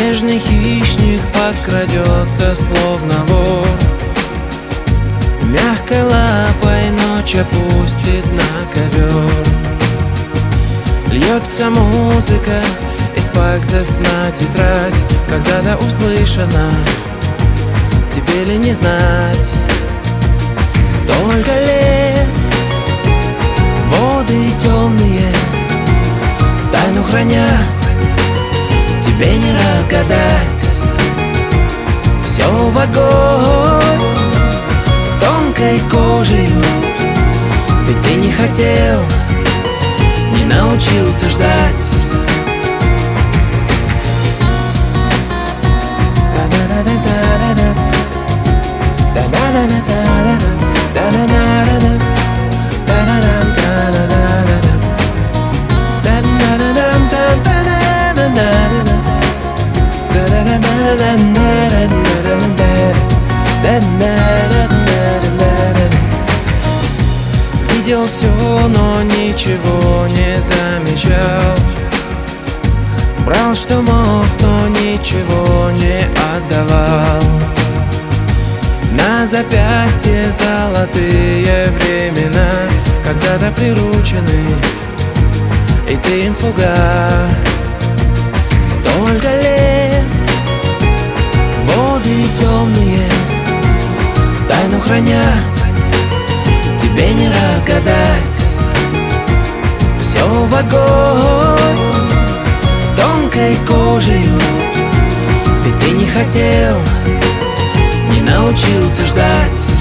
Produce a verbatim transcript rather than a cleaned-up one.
Нежный хищник подкрадется, словно вор, мягкой лапой ночь опустит на ковер. Льется музыка из пальцев на тетрадь, когда-то услышана, тебе ли не знать. Столько лет, воды темные тайну хранят, тебе не разгадать. Все в огонь с тонкой кожею, ведь ты не хотел, не научился ждать. Видел все, но ничего не замечал. Брал, что мог, но ничего не отдавал. На запястье золотые времена, когда-то приручены, и ты им слуга. Столько лет, воды темные тайну хранят, тебе не разгадать. Все в огонь с тонкой кожею, ведь ты не хотел, не научился ждать.